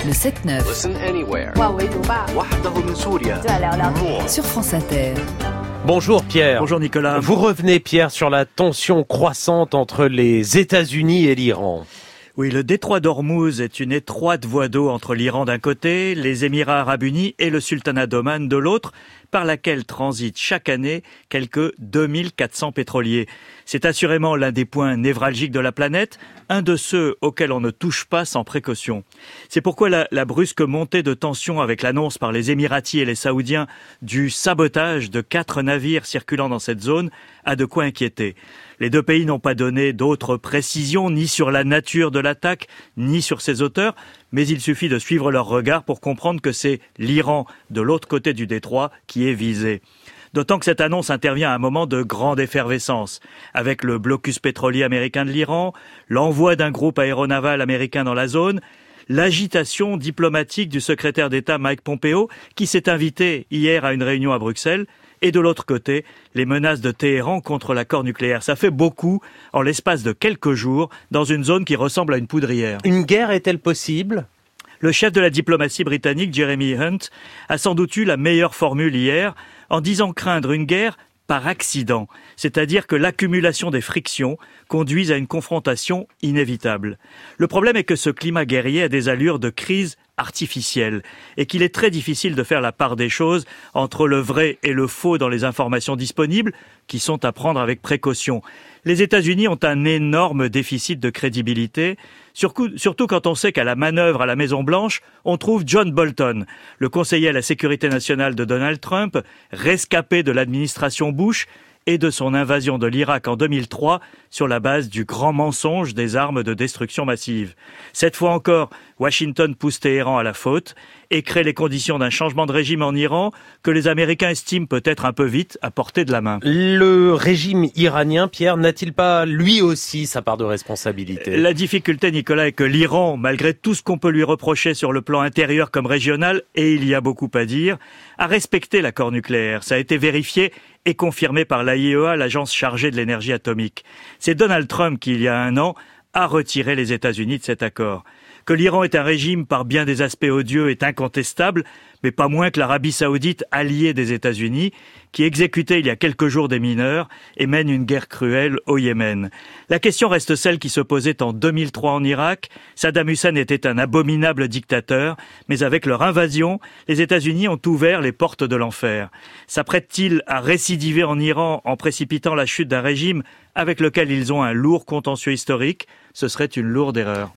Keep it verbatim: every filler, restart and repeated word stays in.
Le sept neuf. Listen anywhere. 万维读吧 وحده من سوريا. 就来聊聊 More. Sur France Inter. Bonjour Pierre. Bonjour Nicolas. Vous revenez Pierre sur la tension croissante entre les États-Unis et l'Iran. Oui, le détroit d'Ormuz est une étroite voie d'eau entre l'Iran d'un côté, les Émirats arabes unis et le sultanat d'Oman de l'autre, par laquelle transitent chaque année quelques deux mille quatre cents pétroliers. C'est assurément l'un des points névralgiques de la planète, un de ceux auxquels on ne touche pas sans précaution. C'est pourquoi la, la brusque montée de tension avec l'annonce par les Émiratis et les Saoudiens du sabotage de quatre navires circulant dans cette zone a de quoi inquiéter. Les deux pays n'ont pas donné d'autres précisions ni sur la nature de l'attaque, ni sur ses auteurs, mais il suffit de suivre leur regard pour comprendre que c'est l'Iran, de l'autre côté du détroit, qui est visé. D'autant que cette annonce intervient à un moment de grande effervescence, avec le blocus pétrolier américain de l'Iran, l'envoi d'un groupe aéronaval américain dans la zone, l'agitation diplomatique du secrétaire d'État Mike Pompeo, qui s'est invité hier à une réunion à Bruxelles, et de l'autre côté, les menaces de Téhéran contre l'accord nucléaire. Ça fait beaucoup en l'espace de quelques jours dans une zone qui ressemble à une poudrière. Une guerre est-elle possible ? Le chef de la diplomatie britannique, Jeremy Hunt, a sans doute eu la meilleure formule hier en disant craindre une guerre par accident, c'est-à-dire que l'accumulation des frictions conduise à une confrontation inévitable. Le problème est que ce climat guerrier a des allures de crise artificielle et qu'il est très difficile de faire la part des choses entre le vrai et le faux dans les informations disponibles qui sont à prendre avec précaution. Les États-Unis ont un énorme déficit de crédibilité, surtout quand on sait qu'à la manœuvre à la Maison-Blanche, on trouve John Bolton, le conseiller à la sécurité nationale de Donald Trump, rescapé de l'administration Bush et de son invasion de l'Irak en deux mille trois sur la base du grand mensonge des armes de destruction massive. Cette fois encore, Washington pousse Téhéran à la faute et crée les conditions d'un changement de régime en Iran que les Américains estiment peut-être un peu vite à portée de la main. Le régime iranien, Pierre, n'a-t-il pas lui aussi sa part de responsabilité ? La difficulté, Nicolas, est que l'Iran, malgré tout ce qu'on peut lui reprocher sur le plan intérieur comme régional, et il y a beaucoup à dire, a respecté l'accord nucléaire. Ça a été vérifié et confirmé par l'A I E A, l'agence chargée de l'énergie atomique. C'est Donald Trump qui, il y a un an, a retiré les États-Unis de cet accord. Que l'Iran est un régime par bien des aspects odieux est incontestable, mais pas moins que l'Arabie saoudite, alliée des États-Unis, qui exécutait il y a quelques jours des mineurs et mène une guerre cruelle au Yémen. La question reste celle qui se posait en deux mille trois en Irak. Saddam Hussein était un abominable dictateur, mais avec leur invasion, les États-Unis ont ouvert les portes de l'enfer. S'apprêtent-ils à récidiver en Iran en précipitant la chute d'un régime avec lequel ils ont un lourd contentieux historique ? Ce serait une lourde erreur.